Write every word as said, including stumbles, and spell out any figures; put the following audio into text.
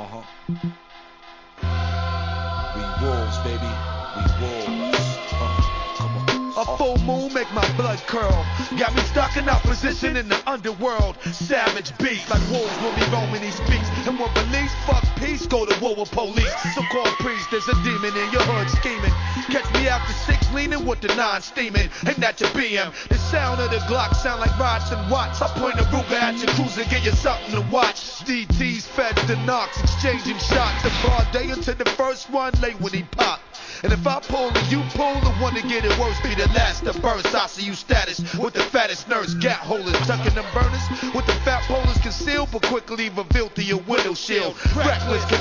Uh-huh. We wolves, baby. We wolves. Uh, come on. A full moon make my blood curl. Got me stuck in opposition in the underworld. Savage beats like wolves when we roam in these beats. And when police fuck peace, go to war with police. So-called priest, there's a demon in your hood scheming. Catch me after six leaning with the nine steaming. Ain't that your B M? The sound of the Glock sound like rods and watts. I point a Ruger at your cruiser, get you something to watch. D Ts, feds, the knocks, exchanging shots. The broad day until the first one late when he pop. And if I pull and you pull, the one to get it worse be the last to burst. I see you status with the fattest nerds, gat holders, tucking them burners with the fat polars concealed, but quickly revealed through your window shield. Reckless.